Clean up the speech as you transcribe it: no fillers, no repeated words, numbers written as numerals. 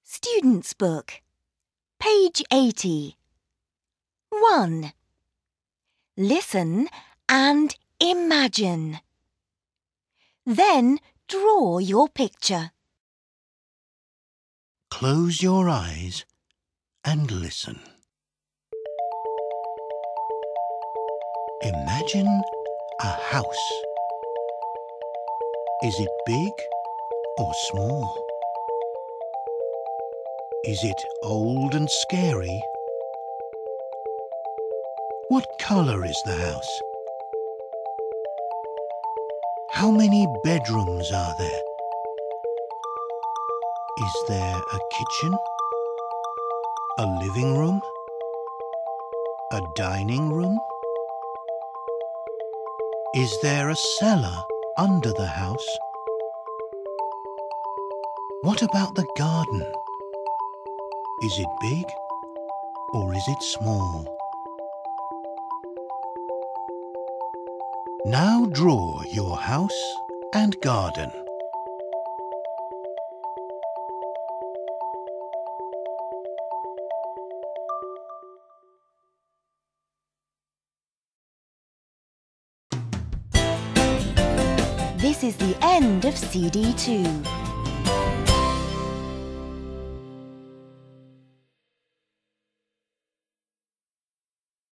Student's Book, page 80. 1. Listen and imagine. Then draw your picture. Close your eyes and listen. Imagine a house. Is it big or small? Is it old and scary? What colour is the house? How many bedrooms are there? Is there a kitchen? A living room? A dining room? Is there a cellar under the house? What about the garden? Is it big or is it small? Now draw your house and garden. This is the end of CD2.